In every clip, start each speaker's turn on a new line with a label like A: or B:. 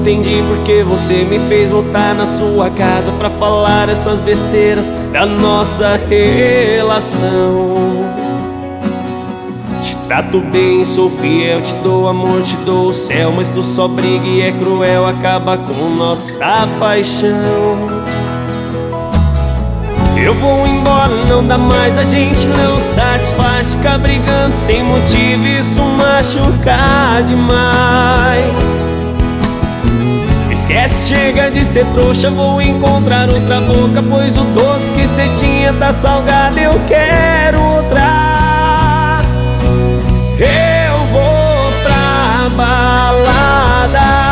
A: entendi porque você me fez voltar na sua casa pra falar essas besteiras da nossa relação. Te trato bem, sou fiel, te dou amor, te dou o céu, mas tu só briga e é cruel, acaba com nossa paixão. Eu vou embora, não dá mais, a gente não satisfaz. Ficar brigando sem motivo, isso machuca demais. Esquece, chega de ser trouxa, vou encontrar outra boca, pois o doce que cê tinha tá salgado, eu quero outra. Eu vou pra balada,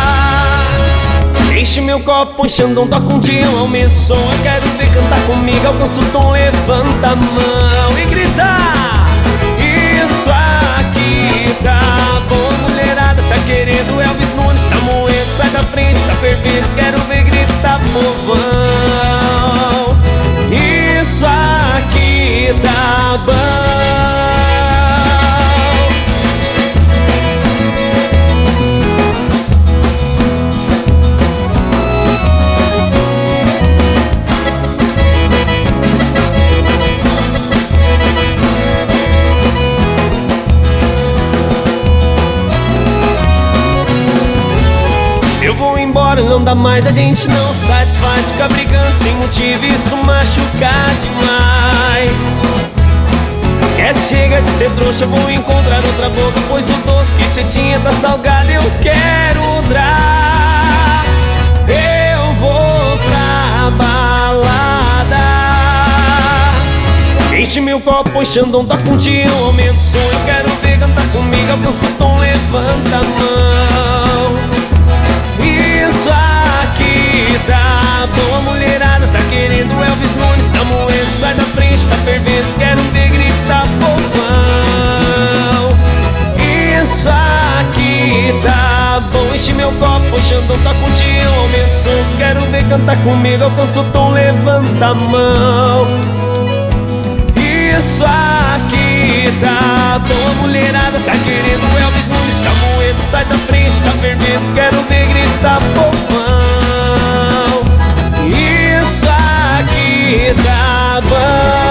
A: enche meu copo, põe Xandão, toca um dia, aumenta o som. Eu quero ver cantar comigo, alcança o tom, levanta a mão e grita: isso aqui tá bom. Mulherada tá querendo Elvis Nunes, tá moendo, sai da frente, tá fervendo. Quero ver gritar, povão, isso aqui tá bom. Não dá mais, a gente não satisfaz. Ficar brigando sem motivo, isso machuca demais. Esquece, chega de ser trouxa, vou encontrar outra boca, pois o doce que cê tinha tá salgado, eu quero outra. Eu vou pra balada, enche meu copo, põe Xandão, toca um dia, aumenta o som. Eu quero ver cantar comigo, alcança o tom, levanta a mão. Isso aqui tá bom. A mulherada tá querendo Elvis Nunes, tá moendo, sai da frente, tá fervendo. Quero ver gritar, povão, isso aqui tá bom. Enche meu copo, põe Xandão, tá contigo, aumenta o som. Quero ver cantar comigo, alcança o tom, levanta a mão. Isso aqui tá bom. A mulherada tá querendo Elvis Nunes, tá moendo, sai da frente, tá fervendo. Quero ver gritar, povão, isso aqui tá bom.